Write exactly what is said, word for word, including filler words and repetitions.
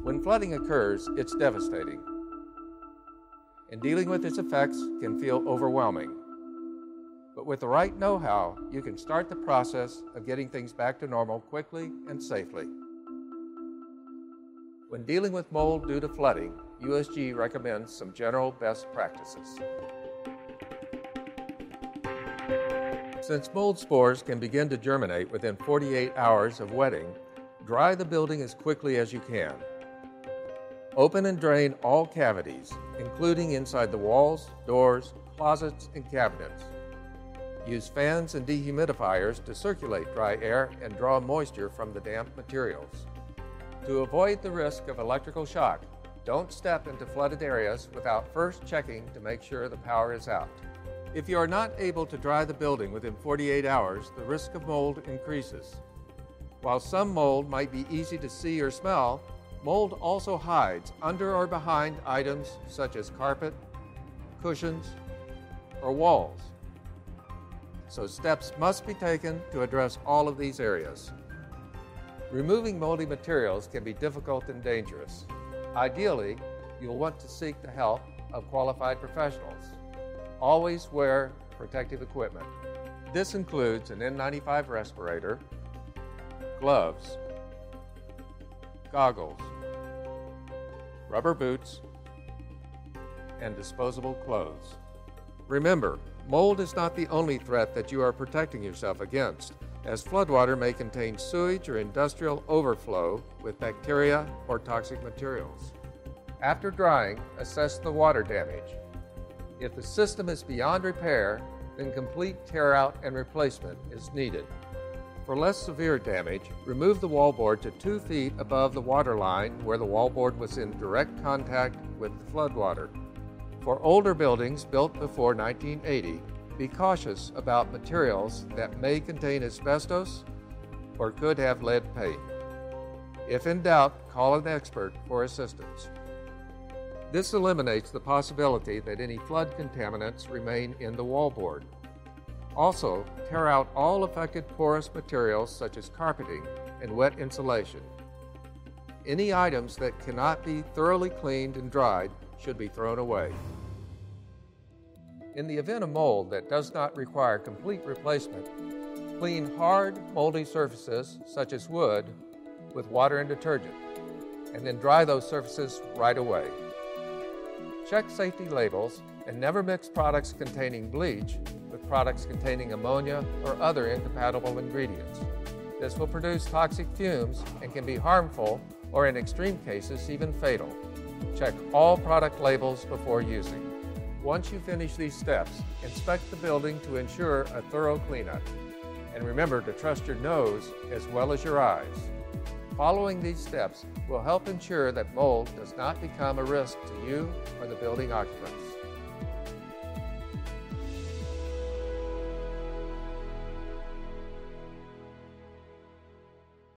When flooding occurs, it's devastating, and dealing with its effects can feel overwhelming. But with the right know-how, you can start the process of getting things back to normal quickly and safely. When dealing with mold due to flooding, U S G recommends some general best practices. Since mold spores can begin to germinate within forty-eight hours of wetting, dry the building as quickly as you can. Open and drain all cavities, including inside the walls, doors, closets, and cabinets. Use fans and dehumidifiers to circulate dry air and draw moisture from the damp materials. To avoid the risk of electrical shock, don't step into flooded areas without first checking to make sure the power is out. If you are not able to dry the building within forty-eight hours, the risk of mold increases. While some mold might be easy to see or smell, mold also hides under or behind items such as carpet, cushions, or walls. So steps must be taken to address all of these areas. Removing moldy materials can be difficult and dangerous. Ideally, you'll want to seek the help of qualified professionals. Always wear protective equipment. This includes an N ninety-five respirator, gloves, goggles, rubber boots, and disposable clothes. Remember, mold is not the only threat that you are protecting yourself against, as floodwater may contain sewage or industrial overflow with bacteria or toxic materials. After drying, assess the water damage. If the system is beyond repair, then complete tear-out and replacement is needed. For less severe damage, remove the wallboard to two feet above the water line where the wallboard was in direct contact with the floodwater. For older buildings built before nineteen eighty, be cautious about materials that may contain asbestos or could have lead paint. If in doubt, call an expert for assistance. This eliminates the possibility that any flood contaminants remain in the wallboard. Also, tear out all affected porous materials such as carpeting and wet insulation. Any items that cannot be thoroughly cleaned and dried should be thrown away. In the event of mold that does not require complete replacement, clean hard, moldy surfaces such as wood with water and detergent, and then dry those surfaces right away. Check safety labels and never mix products containing bleach with products containing ammonia or other incompatible ingredients. This will produce toxic fumes and can be harmful or in extreme cases even fatal. Check all product labels before using. Once you finish these steps, inspect the building to ensure a thorough cleanup. And remember to trust your nose as well as your eyes. Following these steps will help ensure that mold does not become a risk to you or the building occupants.